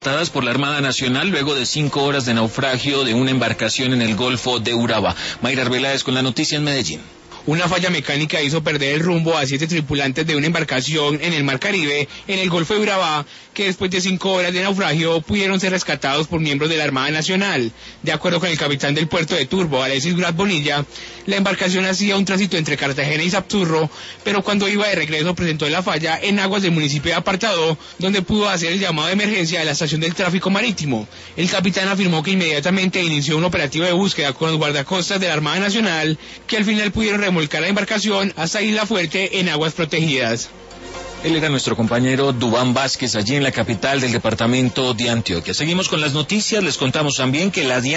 Por la Armada Nacional luego de 5 horas de naufragio de una embarcación en el Golfo de Urabá. Mayra Arbeláez con la noticia en Medellín. Una falla mecánica hizo perder el rumbo a 7 tripulantes de una embarcación en el Mar Caribe, en el Golfo de Urabá, que después de 5 horas de naufragio pudieron ser rescatados por miembros de la Armada Nacional. De acuerdo con el capitán del puerto de Turbo, Alexis Duraz Bonilla, la embarcación hacía un tránsito entre Cartagena y Sapturro, pero cuando iba de regreso presentó la falla en aguas del municipio de Apartadó, donde pudo hacer el llamado de emergencia de la estación del tráfico marítimo. El capitán afirmó que inmediatamente inició un operativo de búsqueda con los guardacostas de la Armada Nacional, que al final pudieron remolcar la embarcación hasta Isla Fuerte en aguas protegidas. Él era nuestro compañero Dubán Vázquez, allí en la capital del departamento de Antioquia. Seguimos con las noticias, les contamos también que la